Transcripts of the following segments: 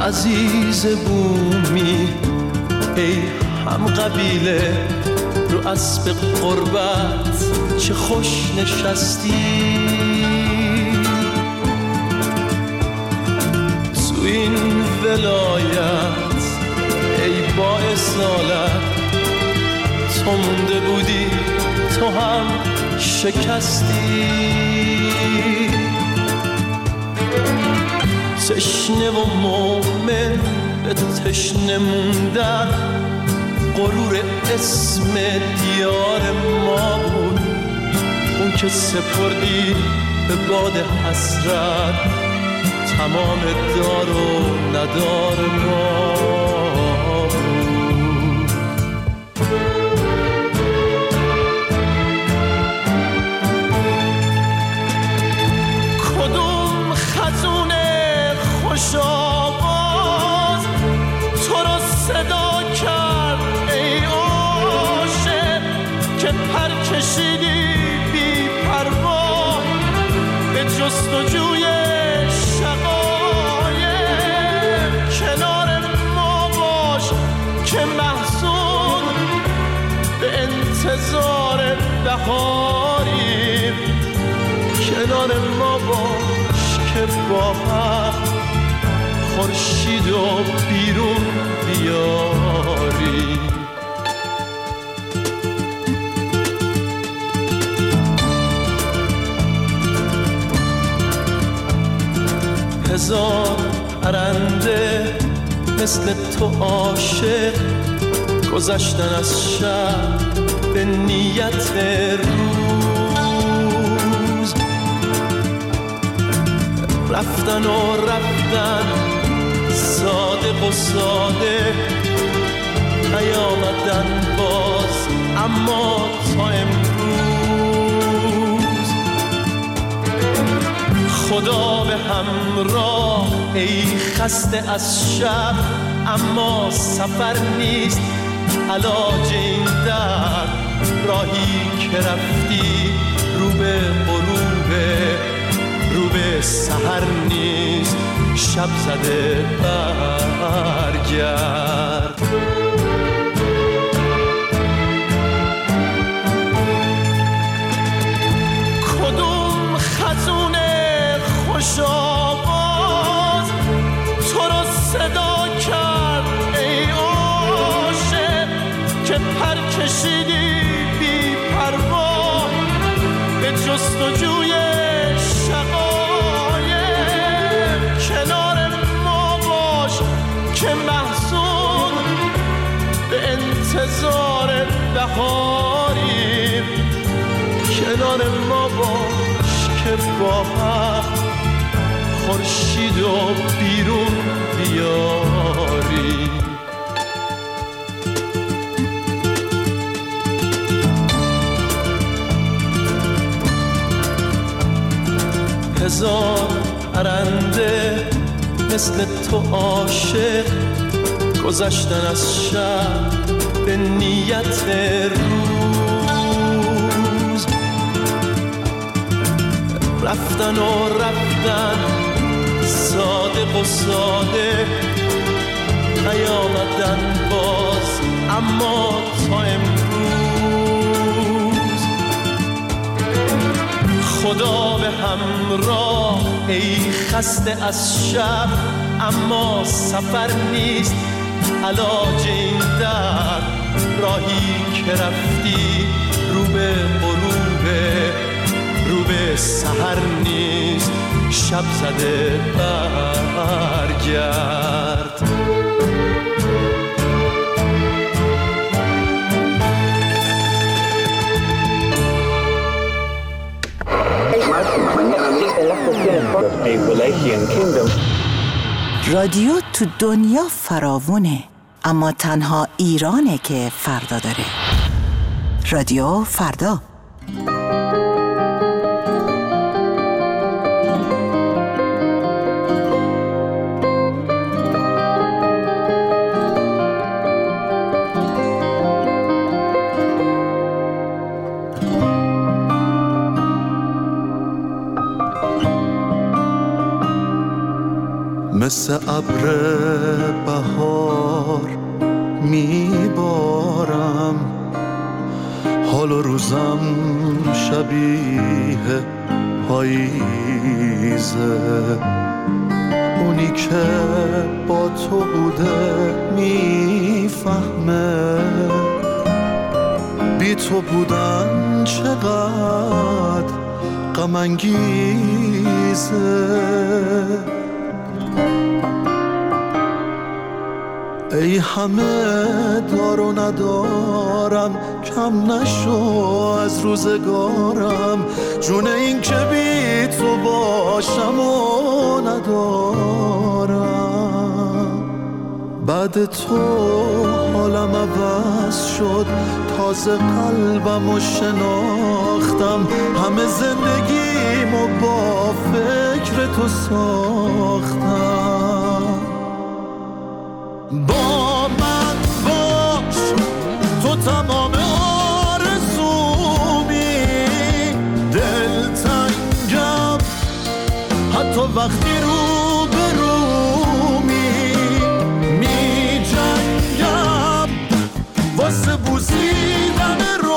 عزیز بومی ای هم قبیله رو اسب قربت چه خوش نشستی تو این ولایت ای با اصالت تو مونده بودی تو هم شکستی تشنه و مومن به تشنه موندن غرور اسم دیار ما بود اون که سپردی به باد حسرت تمام دار و ندار ما بود کدوم خزون خوش آواز تو رو صدا کرد ای عاشق که پر کشیدی بی پروا به جستجوی شقایق کنار ما باش که محزون به انتظار بهاریم کنار ما باش که با هم خورشید و بیرون بیاری هزار پرنده مثل تو عاشق گذشتن از شب به نیت روز رفتن و رفتن صادق و ساده نیامدن باز اما تا امروز خدا به همراه ای خسته از شب اما سفر نیست علاج این درد راهی که رفتی رو به غروبه رو به سحر نیست شب زده برگرد کدوم خزون خوش آواز تو رو صدا کرد ای عاشق که پر کشیدی بی پروا به جستجوی کنار ما باش که محزون به انتظار بهاریم کنار ما باش که با هم خورشید و بیرون بیاریم هزار پرنده مثل تو عاشق گذشتن از شب به نیت روز رفتن و رفتن صادق و ساده نیامدن باز اما تا امروز خدا به همراه ای خسته از شب اما سفر نیست علاج این درد راهی که رفتی رو به غروبه رو به سحر نیست شب زده برگرد رادیو تو دنیا فراوونه اما تنها ایرانه که فردا داره. رادیو فردا. مثل ابر بهار میبارم، حال و روزم شبیه پاییزه. اونی که با تو بوده میفهمه بی تو بودن چقدر غم انگیزه. ای همه دار و ندارم، کم نشو از روزگارم، جون این که بی تو باشم و ندارم. بعد تو حالم عوض شد، تازه قلبم رو شناختم، همه زندگیمو با فکر تو ساختم. با من باش، تو تمام آرزومی، دلتنگم حتی وقتی رو به رومی، می جنگم واسه بوسیدن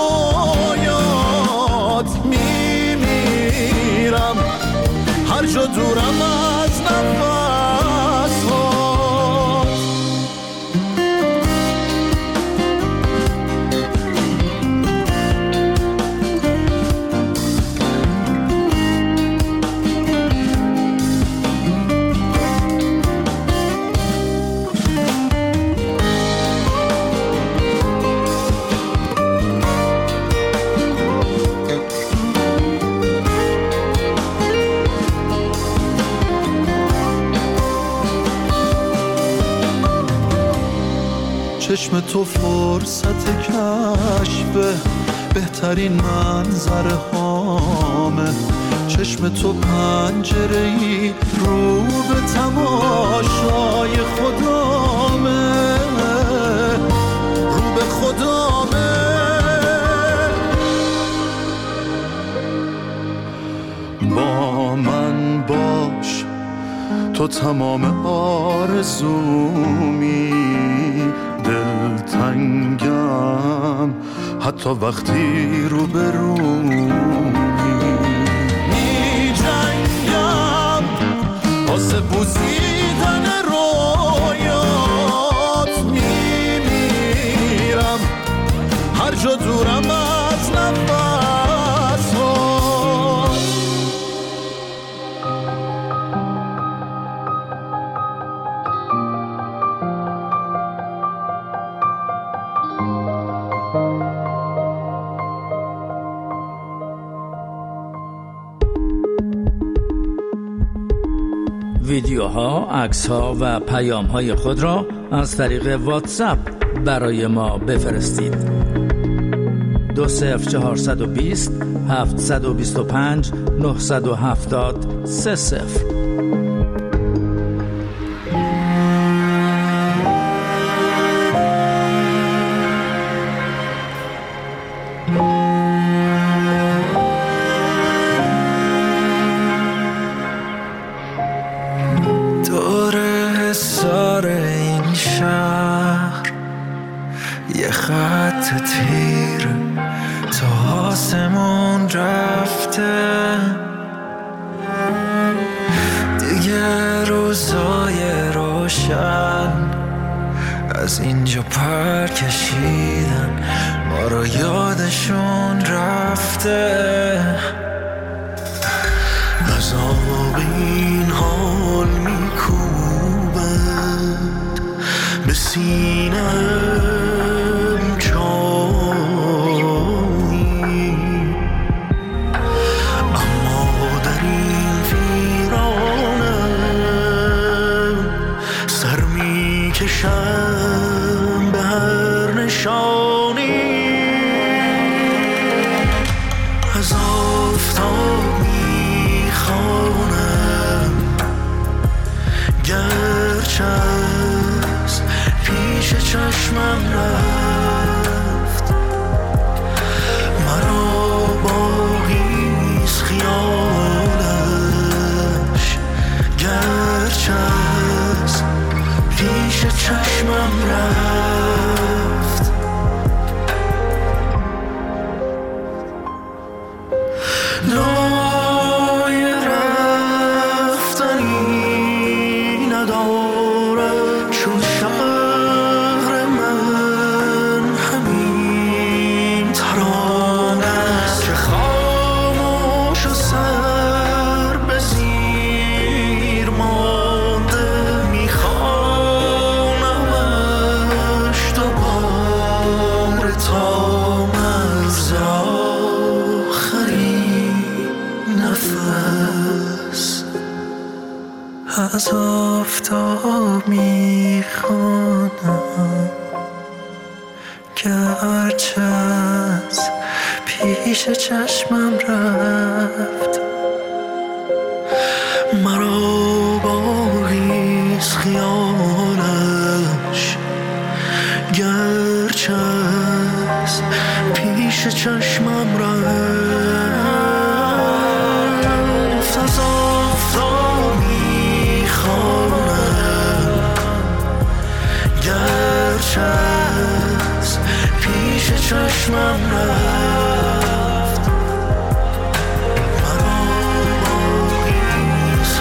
رویات، می میرم هر جا دورم از نفس. چشم تو فرصت کشف بهترین منظره هامه، چشم تو پنجره‌ای رو به تماشای خدامه، رو به خدامه. با من باش، تو تمام آرزومی، دلتنگم حتی وقتی رو به رومی، می جنگم واسه بوسیدن رویات، می میرم هر جا دورم از نفس. ویدیوها، عکس‌ها و پیام‌های خود را از طریق واتساپ برای ما بفرستید. 20420 725 970 30. از اینجا پر کشیدن ما رو، یادشون رفته. عذاب این حال میکوبند به سینم چایی، اما در این ویرانم سر میکشم به هر نشانی. از آفتاب میخوانم گرچه از پیش چشمم رفت، مرا باقیست خیالش گرچه چشمم رفت. دعای رفتنی نداره، چون شهر من همین ترانه است که خاموش و سر به زیر مانده، میخوانمش دوباره تا مرز آخرین نفس. از آفتاب میخوانم گرچه از پیش چشمم رفت. مرا باقیست خیالش گرچه از پیش چشمم رفت. از آفتاب میخوانم گرچه از پیش چشمم رفت. مرا باقیست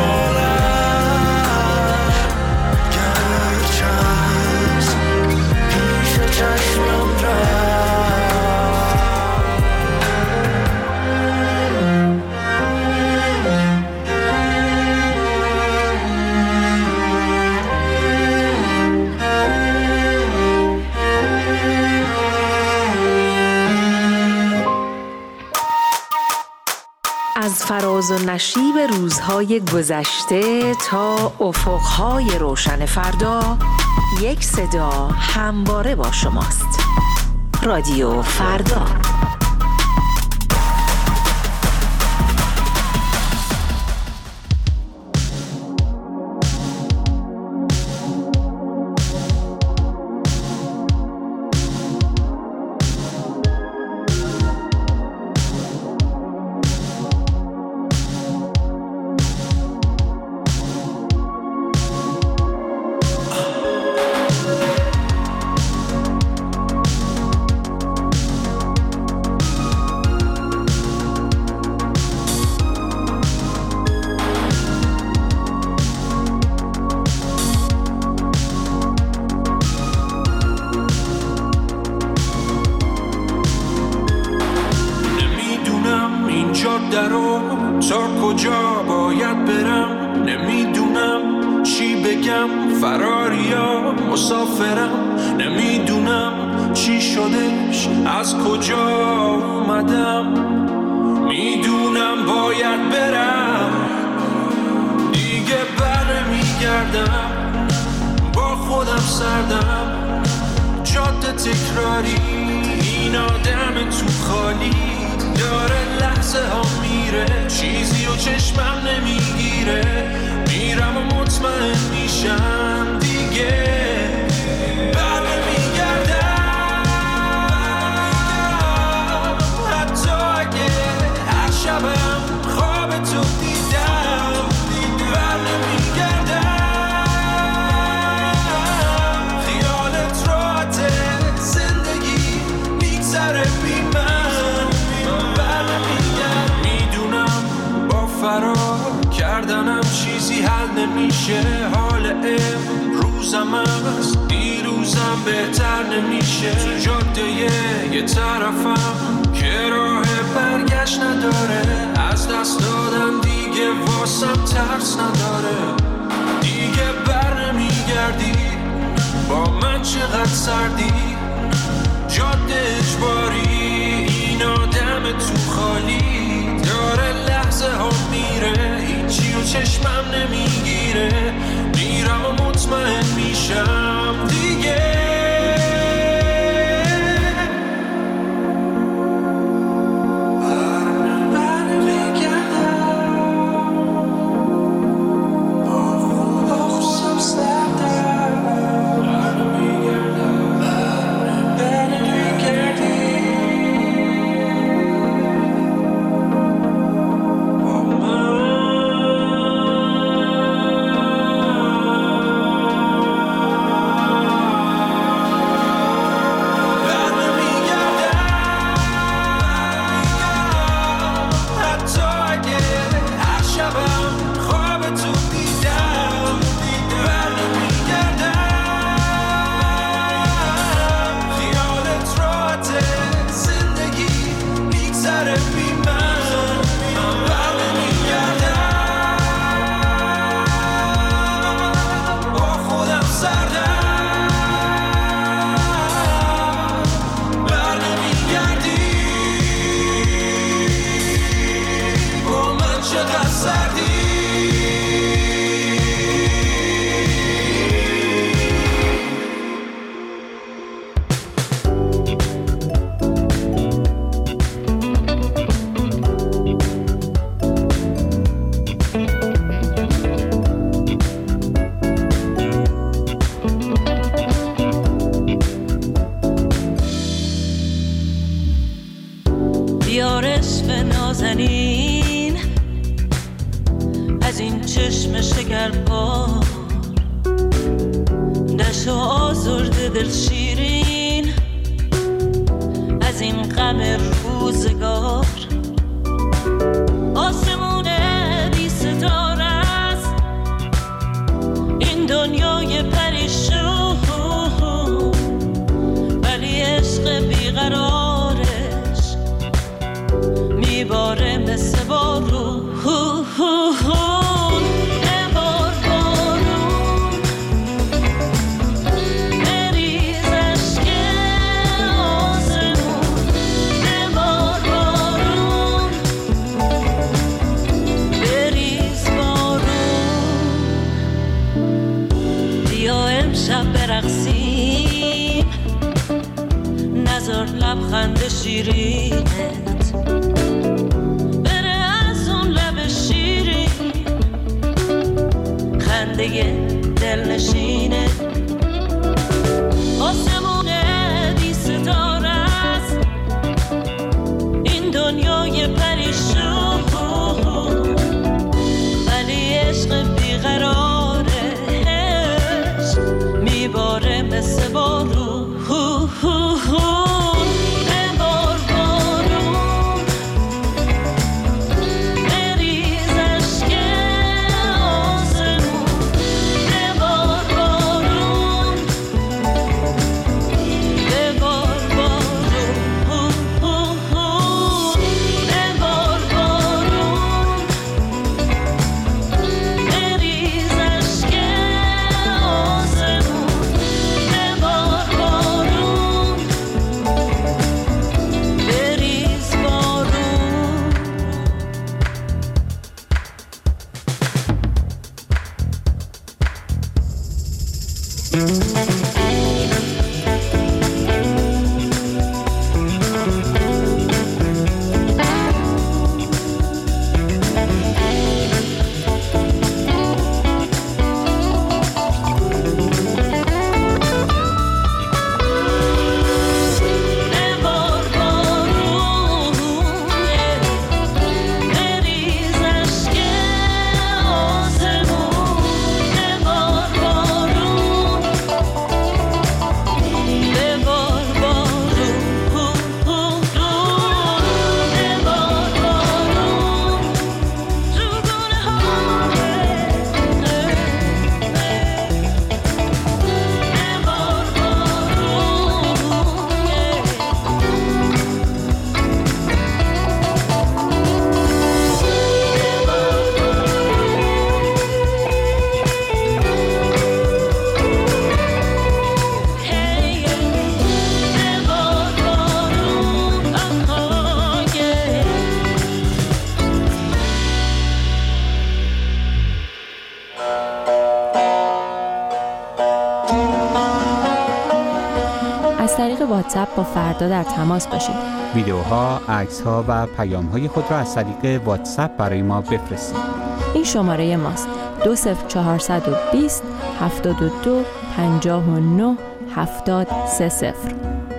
خیالش گرچه از پیش چشمم رفت. از فراز و نشیب روزهای گذشته تا افقهای روشن فردا، یک صدا همواره با شماست. رادیو فردا. تا کجا باید برم، نمیدونم چی بگم، فراریا مسافرم، نمیدونم چی شدش، از کجا اومدم، میدونم باید برم، دیگه برنمیگردم، با خودم سردم، جاده تکراری، این آدم تو خالی داره لحظه ها میره، چیزی و چشمم نمیگیره، میرم و مطمئن میشم دیگه برنمیگردم، حتی اگه هر شبم خواب تو دیدم برنمیگردم، خیالت راحته زندگی میگذره بی من فرار کردنم چیزی حل نمیشه، حال امروزم از دیروزم بهتر نمیشه، تو جاده یه طرفم که راه برگشت نداره، از دست دادم دیگه واسم ترس نداره، دیگه بر نمیگردی با من چقدر سردی، جاده اجباری، این آدم تو خالی داره لحظه ها میره، هیچی و چشمم نمیگیره، میرم و مطمئن میشم دیگه دل شیرین از این غم روزگار. آسمون بی ستاره است این دنیای پریشون، ولی عشق بیقرارش میباره مثل بارون. برقصیم نظر لبخند شیرینت بره از اون لب شیرین، خنده دلنشینه. آسمون بی ستاره است این دنیای پریشون، ولی عشق بیقرارش میباره مثل بارون. از طریق واتساپ با فردا در تماس باشید. ویدیوها، عکس‌ها و پیام‌های خود را از طریق واتساپ برای ما بفرستید. این شماره ماست: 20420 72 59 70 30.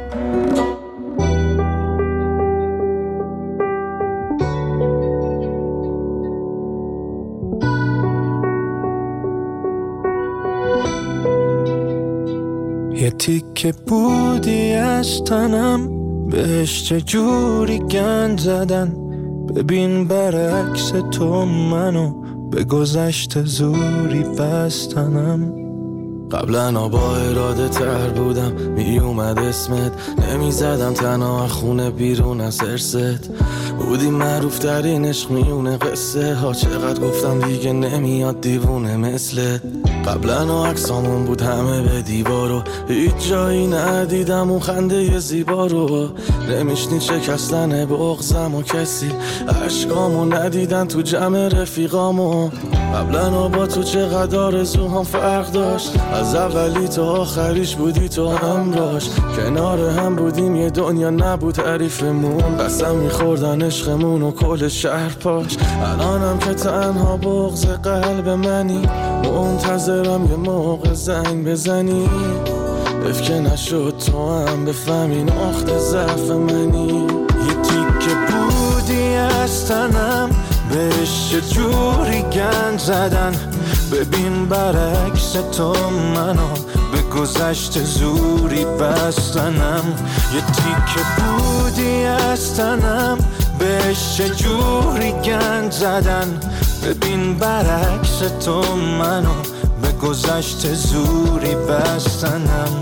یه تیکه بودی از تنم بهش چجوری گند زدن، ببین برعکس تو منو به گذشته زوری بستنم. قبلا با اراده تر بودم، می اومد اسمت نمی زدم تنها خونه بیرون از ارست. بودی معروف ترین عشق میونه قصه ها، چقدر گفتم دیگه نمیاد دیوونه مثلت. قبلا عکسامون بود همه به دیوارو، هیچ جایی ندیدم اون خنده زیبا رو. نمیشنید شکستن بغضم و کسی عشقامو ندیدن تو جمع رفیقامو. قبلا با تو چقدر آرزوهام فرق داشت، از اولی تا آخریش بودی تو همراش. کنار هم بودیم یه دنیا نبود تعریفمون، قسم میخوردن عشقمون و کل شهر پاش. الانم که تنها بغض قلب منی، منتظرم یه موقع زنگ بزنی. حیف که نشد تو هم بفهمی نقطه ضعف منی. یه تیکه بودی از تنم بهش چجوری گند زدن، ببین برعکس تو منو به گذشته زوری بستنم، یه تیکه بودی از تنم، بهش چجوری گند زدن. ببین برعکس تو منو به گذشته زوری بستنم.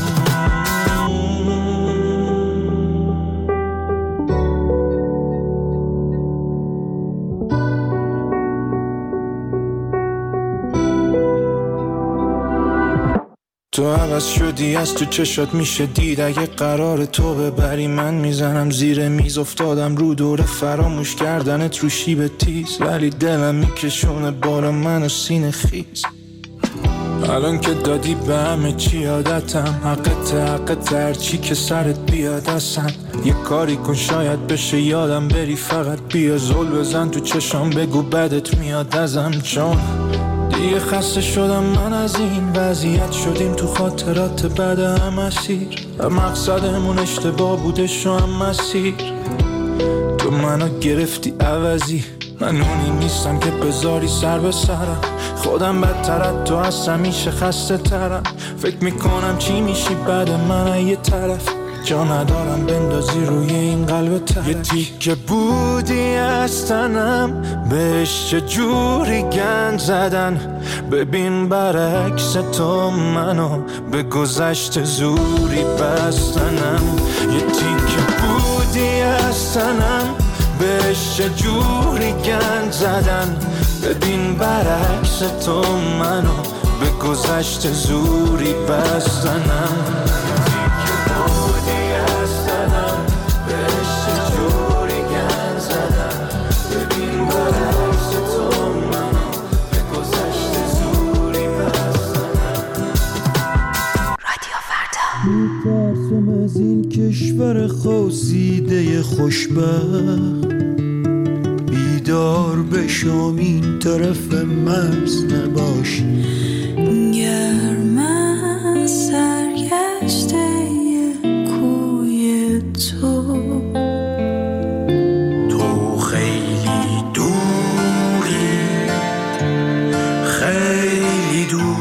تو عوض شدی، از تو چشات میشه دید. اگه قرار تو ببری من میزنم زیر میز. افتادم رو دور فراموش کردنت رو شیب تیز، ولی دلم میکشونه بالا منو سینه خیز. الان که دادی به همه چی عادتم، حقت هرچی که سرت بیاد اصلا. یه کاری کن شاید بشه یادم بری، فقط بیا زل بزن تو چشام بگو بدت میاد ازم. چون دیگه خسته شدم من از این وضعیت، شدیم تو خاطرات بعد هم اسیر. مقصدمون اشتباه بوده شو هم مسیر. تو منو گرفتی عوضی، من اونی نیستم که بذاری سر به سرم. خودم بدترت تو از همیشه خسته ترم. فکر میکنم چی میشی بعد من یه طرف، جا ندارم بندازی روی این قلب ترک. یه تیکه بودی از تنم، بهش چجوری گند زدن. ببین برعکس تو منو به گذشته زوری بستنم. یه تیکه بودی از تنم، بهش چجوری گند زدن. ببین برعکس تو منو به گذشته زوری بستنم. میترسم از این کشور خواسیده خوشبخت، بیدار بشم این طرف مرز نباشی. گرم از سرگشته کوی تو، تو خیلی دوری، خیلی دوری.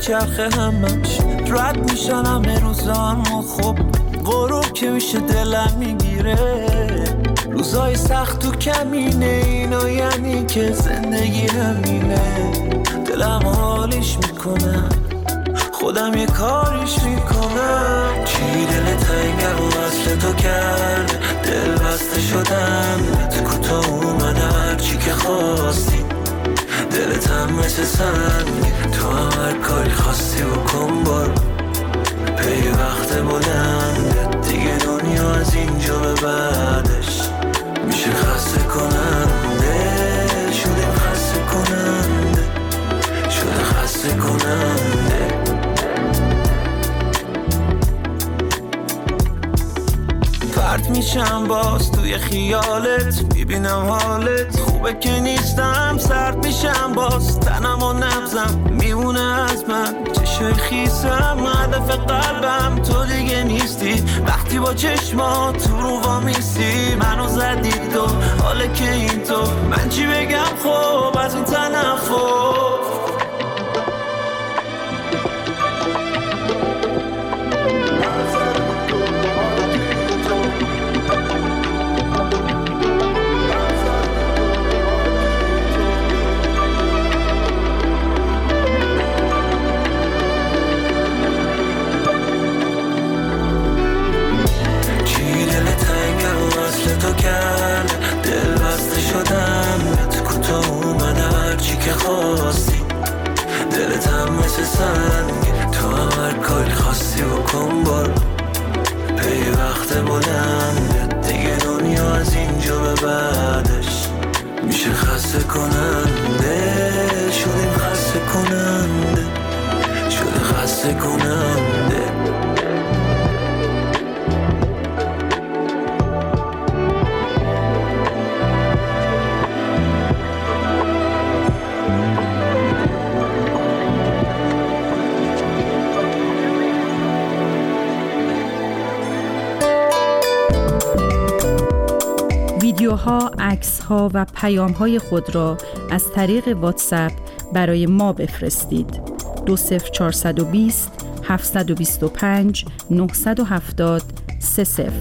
میچرخه همش رد میشن همه روزامو خب غروب که میشه دلم میگیره روزای سخت تو کمینه اینو یعنی که زندگی همینه دلم حالیش میکنم خودم یه کاریش میکنم چی دل تنگم و وصل تو کرد دل بسته شدم تو کوتا اومده هرچی که خواستی دلتم مثل سنگ تو هم هر کاری خواستی بکن برو پی وقت بلند دیگه دنیا از اینجا به بعدش میشه خسته کننده شده خسته کننده شده خسته کننده پرت میشم باز توی خیالت میبینم حالت خوبه که نیستم سرد میشم باز تنم و نبزم میمونه از من چشای خیسم هدف قلبم تو دیگه نیستی وقتی با چشمات تو رو وامیستی منو زدی تو حاله که این تو من چی بگم خب از این تنفر تو کرد دل بسته شدم تو کوتا اومده هرچی که خواستی دلتم مثل سنگ تو هم هر کاری خواستی بکن برو پی وقت بلند دیگه دنیا از اینجا به بعدش میشه خسته کننده شدیم خسته کننده شده خسته کننده ویدیوها، عکس‌ها و پیام‌های خود را از طریق واتساپ برای ما بفرستید. 20420 725 970 30.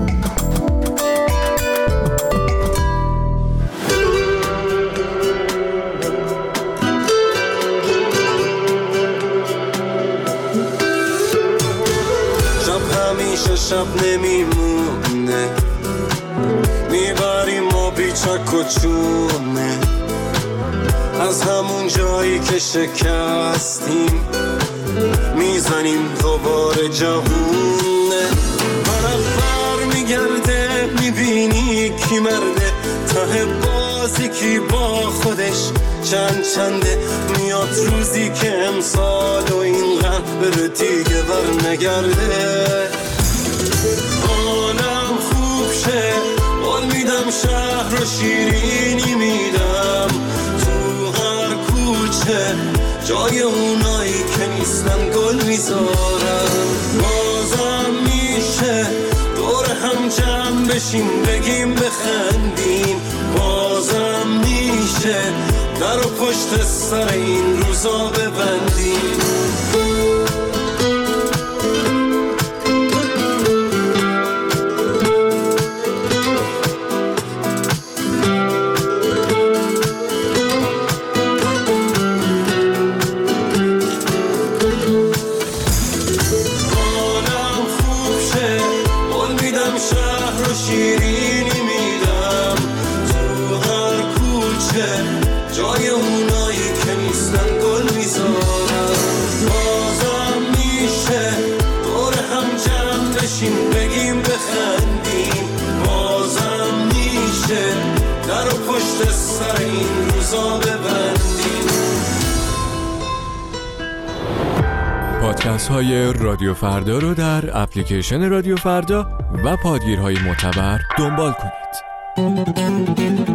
شب نمیمونه میبریم ما بیچک و چونه از همون جایی که شکستیم میزنیم دوباره جوونه طرف بر میگرده میبینی کی مرده ته بازی کی با خودش چنده میاد روزی که امسال و این قلب بره دیگه بر نگرده حالم خوب شه قول میدم شهر و شیرینی میدم تو هر کوچه جای اونایی که نیستن گل میذارم بازم میشه دور هم جمع بشیم بگیم بخندیم بازم میشه در و پشت سر این روزا ببندیم پادکست های رادیو فردا رو در اپلیکیشن رادیو فردا و پادگیرهای معتبر دنبال کنید.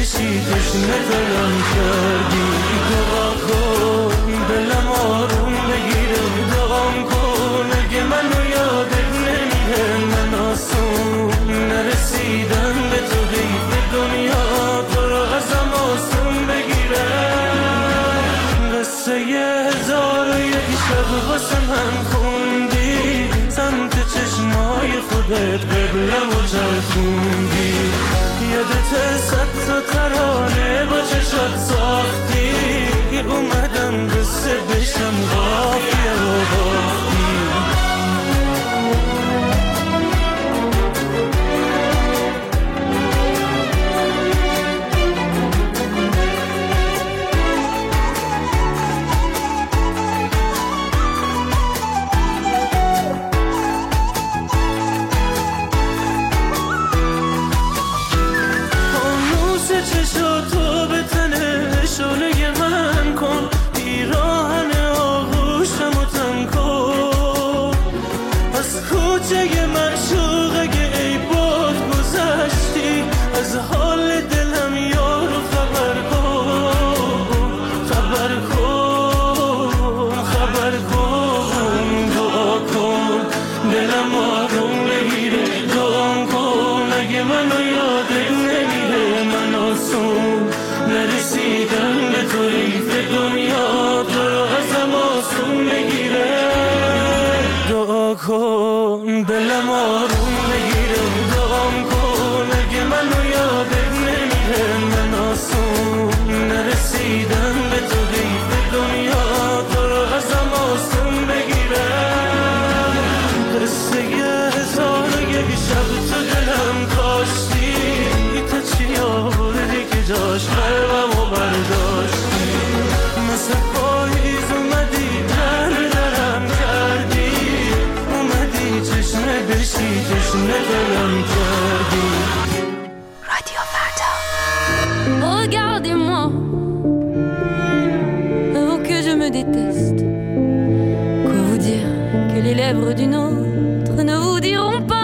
بشی تشنه دلم کردی. دعا کن دلم آروم بگیره، دعام کن اگه منو یادت نمیره. من آسون نرسیدم به تو حیف دنیا تو رو ازم آسون بگیره. قصه 1001 شب واسه من خوندی، سمت چشمای خودت قبلم و چرخوندی. یادت 100 تا ترانه با چشات ساختی، اومدم قصه بشم قافیه و باختی. چشاتو به تنه شعله من کن، پیراهن آغوشم و تن کن. از کوچه معشوق اگه ای باد گذشتی، از حال دلم یارو خبر کن. خبر کن خبر کن. دعا کن دلم آروم بگیره، دعا کن اگه منو یادت نمیره. من آسون نرسیدم به تو حیف دنیا تو رو ازم آسون بگیره. دعا کن دلم آروم بگیره، دعام کن اگه منو یادت نمیره. من آسون نرسیدم به تو حیف دنیا تو رو ازم آسون بگیره. قصه 1001 شب تو دلم کاشتی، تا چی آوردی که جاش قلبم و برداشتی. مثل پاییز اومدی درم کردی، اومدی چشمه بشی تشنه دلم کردی. رادیو فردا. Regardez-moi, oh que je me déteste. Quoi vous dire que les lèvres d'une autre ne vous diront pas.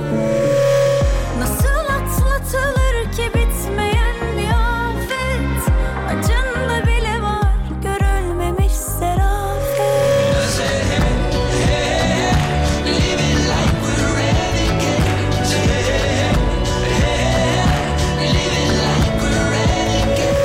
Nasıl atlatılır ki bitmeyen bir afet, acında bile var görülmemiş serafet. Living like we're renegades. Living like we're renegades.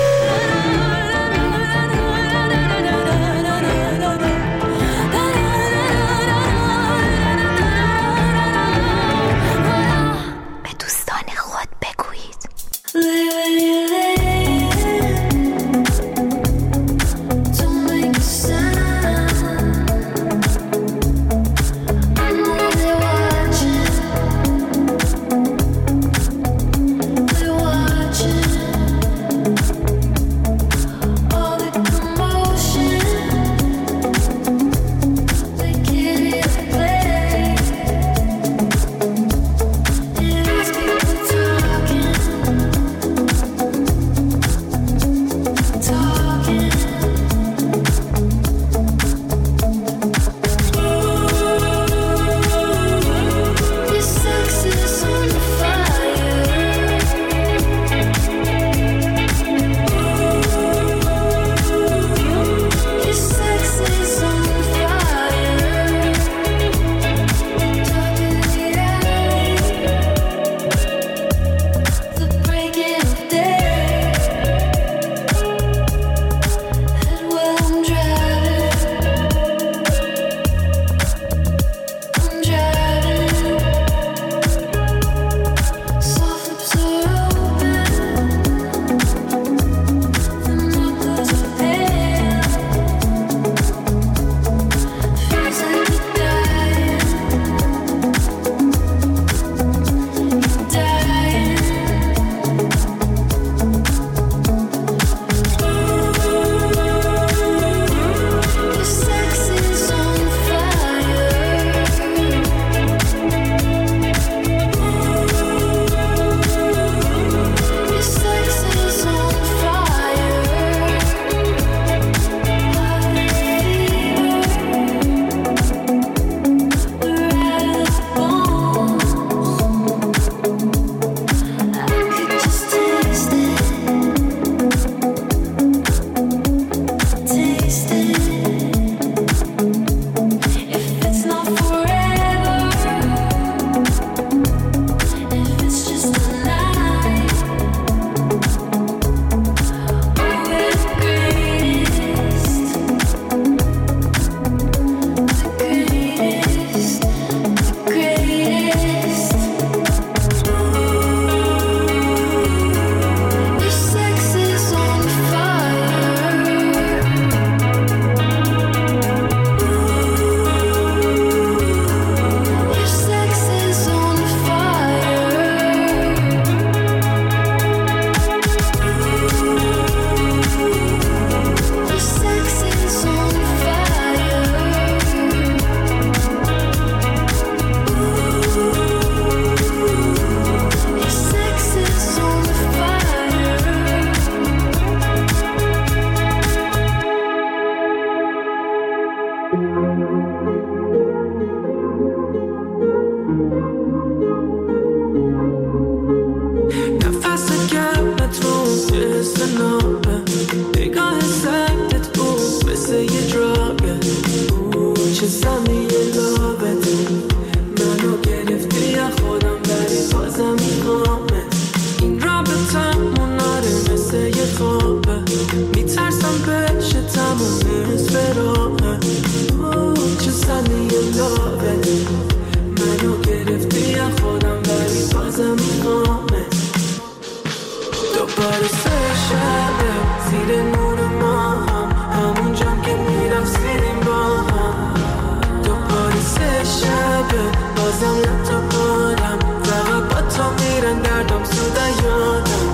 کوتاهه، منو گرفتی از خودم ولی بازم میخوامه. دوباره سه شبه زیر نور ما هم، همون جام که میرقصیدیم با هم. دوباره سه شبه بازم لطا بادم، فقط با تو میرن دردم سودا یادم.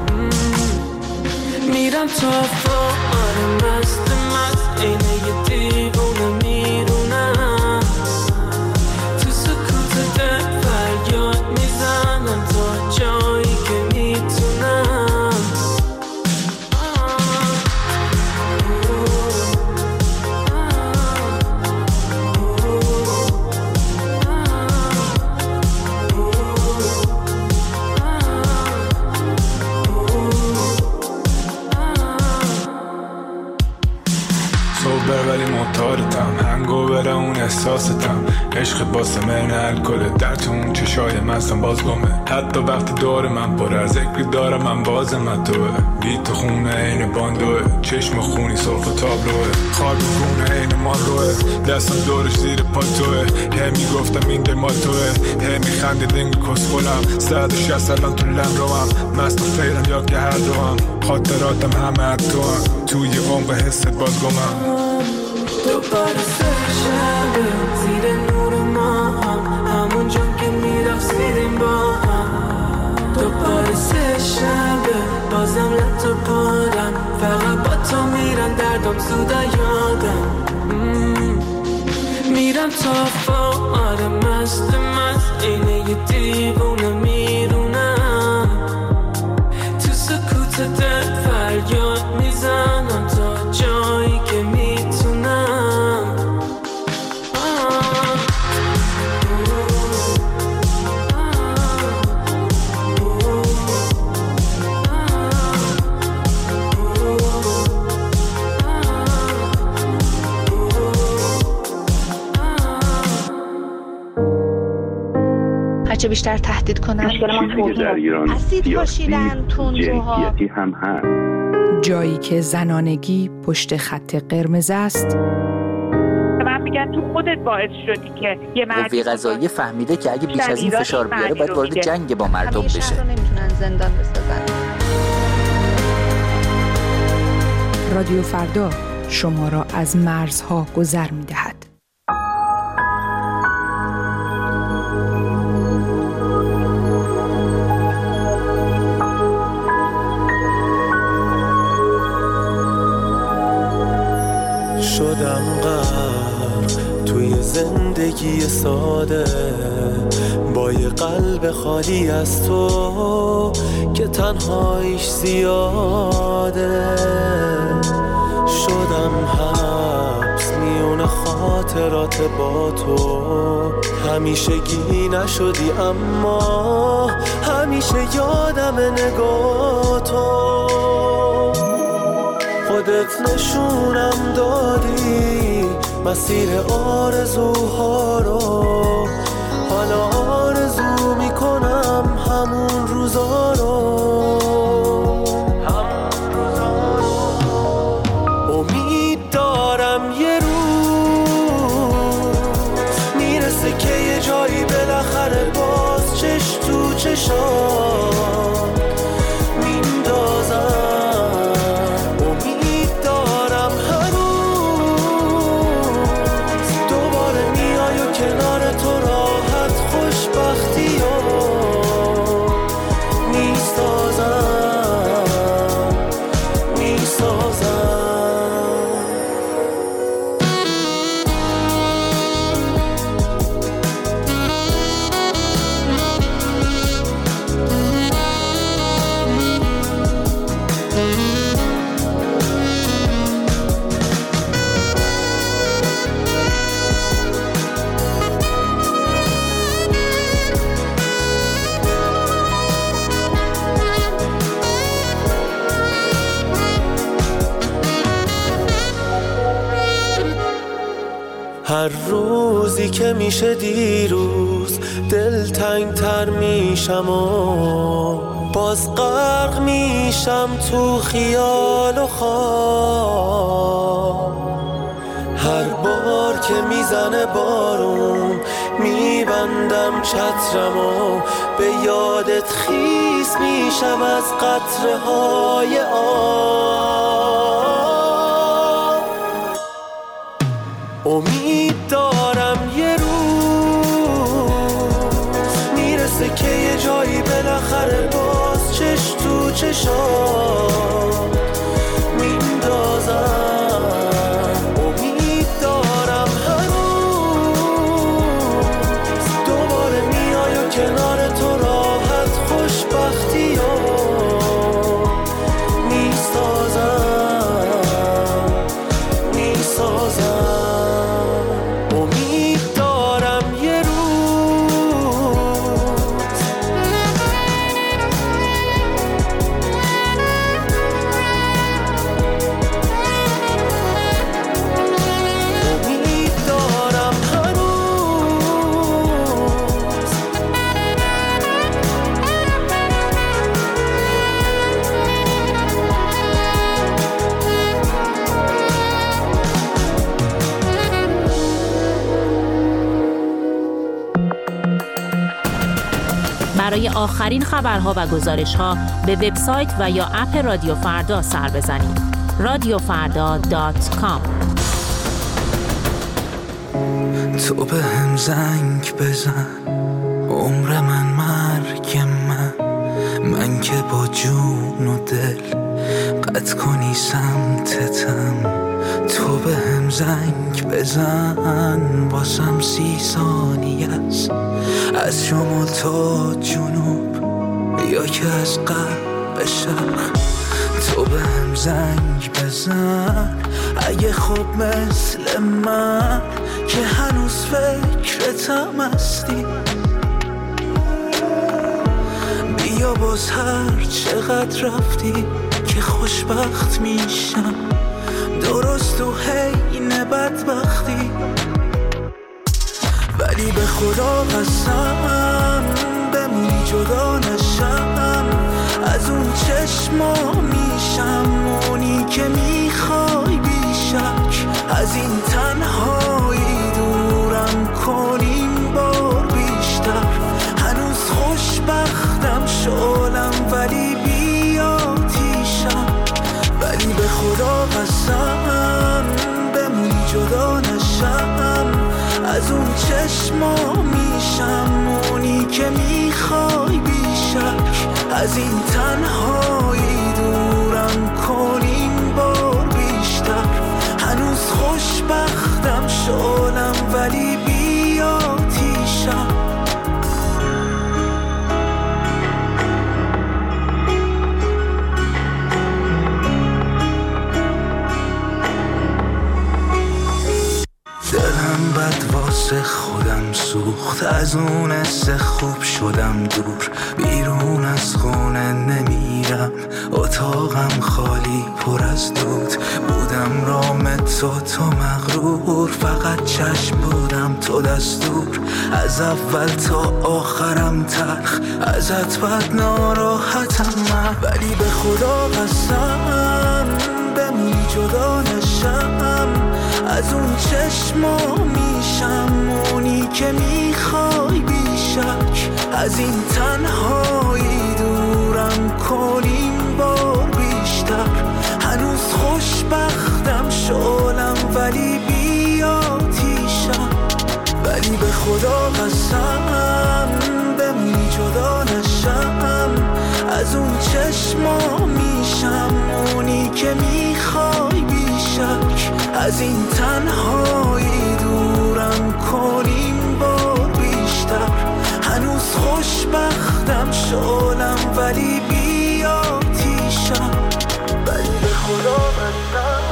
میرم تا فوق مست اینه یه دیوونه میرونم، تو سکوت دل فریاد میزنم تا جایی که میتونم. ولی معتادتم، هنگو بره اون احساستم، عشق باسه من الکل در تو اون چشای مستم باز گمه. حتی وقتی دور من پر از ذکری دارم من باز من توه، بی تو خونه این باندوه، چشم خونی سرخ و تابلوه، خاک خونه این مال روه، دستم دورش زیر پاتوه. هی میگفتم این دل مال توه، هی میخنده دنگ کس خولم، 160 الان تو لم روم، مست و فیرم یا که هر دوام، خاطراتم همه تو هم، توی عمق حست باز گمم. دوباره سه شبه زیر نور ما هم، همون جام که میرقصیدیم با هم. دوباره سه شبه بازم لطا پادم، فقط با تو میرن دردم زودا یادم. میرم تا فوق مست اینه یه دیوونه میرونم، تو سکوت دل فریاد میزنم تا جایی که میتونم. هرچه بیشتر تهدید کنن چیزی که در ایران سیاسی جنسیتی هم هست. جایی که زنانگی پشت خط قرمز است. من میگم تو خودت باعث شدی که یه قوه قضاییه فهمیده که اگه بیش از این فشار بیاره باید وارد جنگ با مردم بشه. همیشه رو نمیتونن زندان بسازن. رادیو فردا شما را از مرزها گذر میدهد. شدم غرق توی زندگی ساده، با یه قلب خالی از تو که تنهاییش زیاده. شدم حبس میون خاطرات با تو، همیشگی نشدی اما همیشه یادم نگاه تو. خودت نشونم دادی مسیر آرزوها رو، حالا آرزو میکنم همون روزا رو. امید دارم یه روز میرسه که یه جایی بالاخره باز چش تو چشام میندازم. هر روزی که میشه دیروز دلتنگ تر میشم و باز غرق میشم تو خیال و خواب. هر بار که میزنه بارون، میبندم چترمو به یادت خیس میشم از قطره های آب. امید دارم یه روز میرسه که یه جایی بالاخره باز چش تو چشام میندازم. کنار تو راحت خوشبختی ها میسازم. امید دارم یه روز امید دارم برای آخرین خبرها و گزارش‌ها به وبسایت و یا اپ رادیو فردا سر بزنید. radiofarda.com. تو به هم زنگ بزن، عمر من مرگ من که با جون و دل قطع کنی سمتتم. تو به هم زنگ بزن، واسم 30 ثانیه است از شمال تا جنوب یا که از غرب به شرق. تو به هم زنگ بزن اگه خب مثل من که هنوز فکرتم هستی. بیا باز هر چقدر رفتی که خوشبخت میشم، درست تو حین بدبختی. ولی به خدا قسم بمونی جدا نشم از اون چشما میشم، اونی که میخوای بیشک از این تنهایی دورم کنیم بار بیشتر. هنوز خوشبختم شعلم ولی بیاتیشم. ولی به خدا قسم بمونی جدا نشم از اون چشما میشم، اونی که میخوای بیشک از این تنهایی دورم کنیم بار بیشتر. هنوز خوشبختم شعلم ولی بیاتیشم. دلم بد واسه خودم سوخت، از اون حس خوب شدم دور. بیرون از خونه نمیرم، اتاقم خالی پر از دود. بودم رام تو مغرور، فقط چشم بودم تو دستور. از اول تا آخرم تلخ، ازت بد ناراحتم من. ولی به خدا قسم بمونی جدا نشم از اون چشما میشم، اونی که میخوای بیشک از این تنهایی دورم کنیم بار بیشتر. هنوز خوشبختم شعلم ولی بیاتیشم. ولی به خدا قسم بمونی جدا نشم از اون چشما میشم، اونی که میخوای بیشک از این تنهایی دورم کنیم بار بیشتر. هنوز خوشبختم شعلم ولی بیاتیشم. ولی به خدا قسم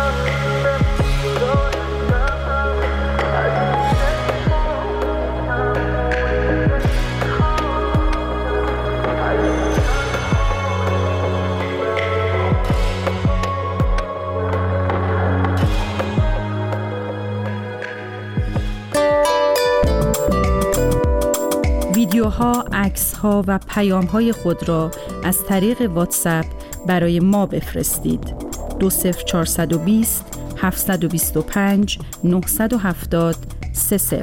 ویدیوها، عکس‌ها و پیام‌های خود را از طریق واتساپ برای ما بفرستید. 20420 725 970 30.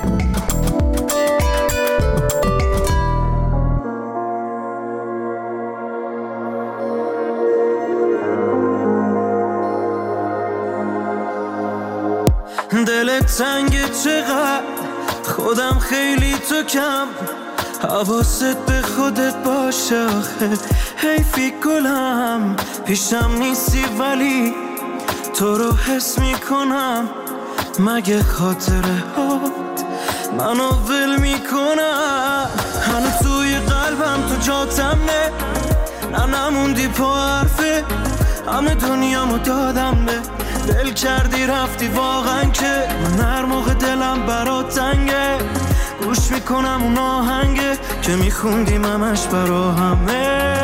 دلت تنگه چقدر خودم خیلی تو کم حواست به خودت باشه آخه حیفی گلم پیشم نیستی ولی تو رو حس میکنم مگه خاطره هات منو ول میکنم هنو توی قلبم تو جاتم نه نموندی پا حرفه همه دنیامو دادم به دل کردی رفتی واقعا که من هر موقع دلم برات تنگه گوش میکنم اون آهنگه که میخوندیم همش برا همه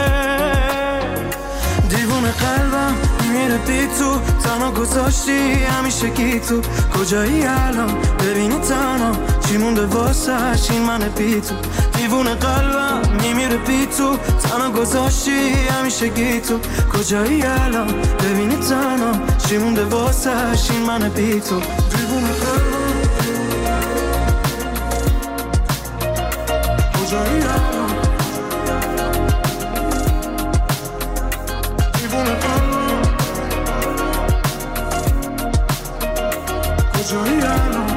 دیوونه قلبم میره بی تو تنها گذاشتی همیشه گی تو کجایی الان ببینی تنها چی مونده واسهش این من بی تو دیوونه قلبم میمیره بی تو تنها گذاشتی همیشه گی تو کجایی الان ببینی تنها چی مونده واسهش این من بی تو دیوونه قلبم کجایی الان دیوونه قلبم کجایی الان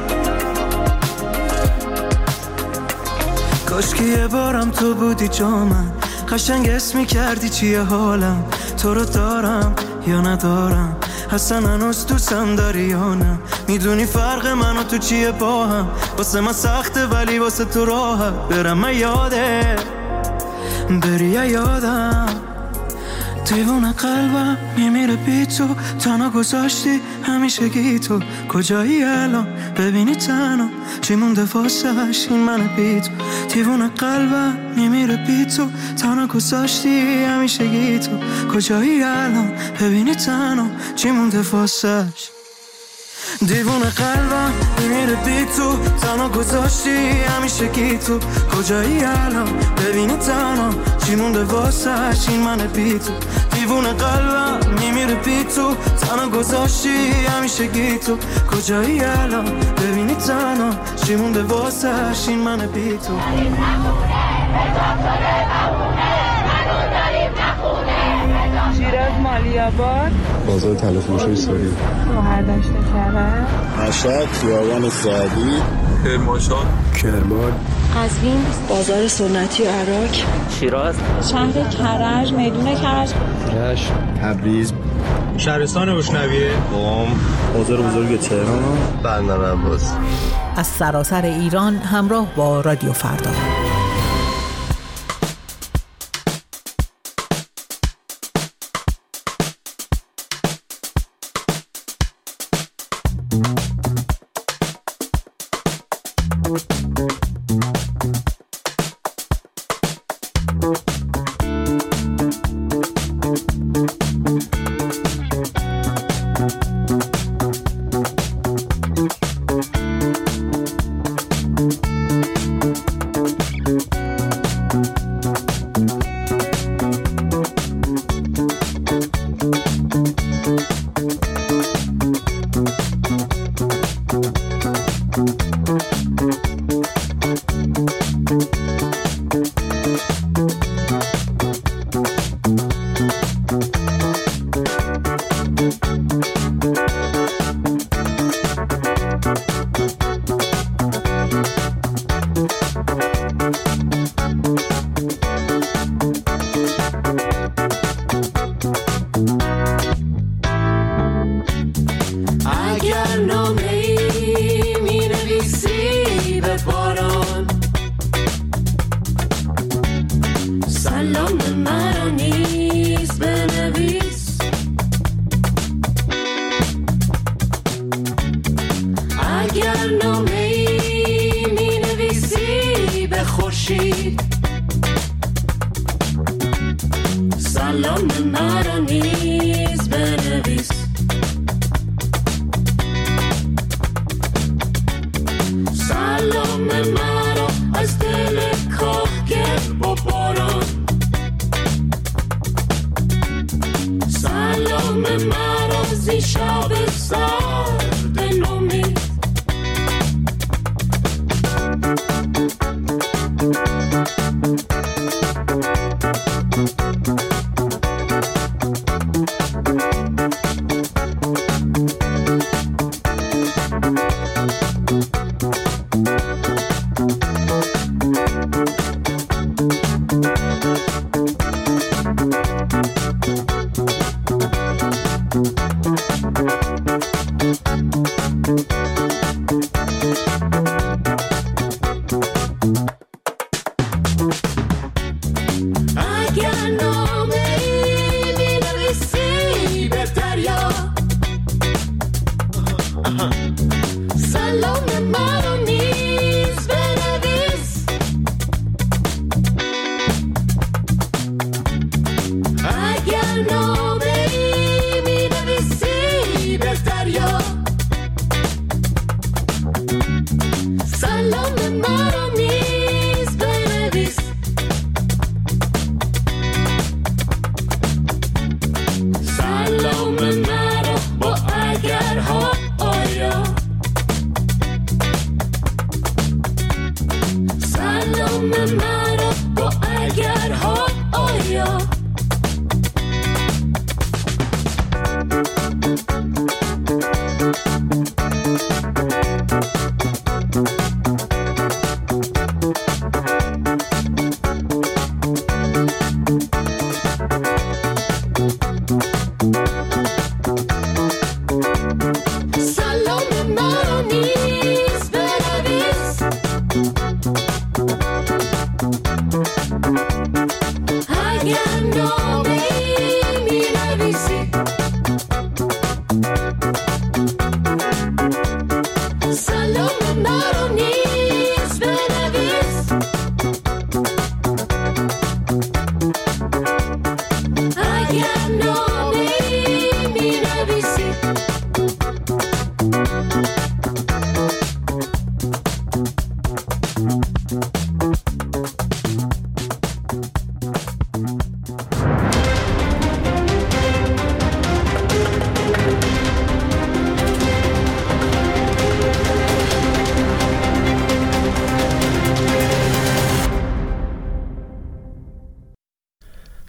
کاشکی یه بارم تو بودی جا من قشنگ اسم می‌کردی چیه حالم تو رو دارم یا ندارم اصلا هنوز دوستم داری یا نه میدونی فرق من و تو چیه با هم واسه من سخته ولی واسه تو راحت برم من یاده بری یادم دیوونه قلبم میمیره بی تو تنها گذاشتی همیشه گی تو کجایی الان ببینی تنها چی مونده واسهش این من بی تو دیوونه قلبم میمیره بی تو تنها گذاشتی همیشه گی تو کجایی الان ببینی تنها چی مونده واسهش دیوونه قلبم میمیره بی تو تنها گذاشتی همیشه گی تو کجایی الان ببینی تنها چی مونده واسهش این من بی تو دیوونه قلبم میمیره بی تو تنها گذاشتی همیشه گی تو کجایی الان ببینی تنها چی مونده واسهش این من بی تو شیراز مالی‌آباد بازار طلا فروشی ساری شهرداشت کرد مشهد خیابان سعدی کرمانشاه کرمان قزوین بازار سنتی عراق شیراز شهر کرج میدون کرج رشت تبریز شهرستان روشنویه قم بازار بزرگ تهران بندر عباس از سراسر ایران همراه با رادیو فردا. شب اگر نامه ای می نویسی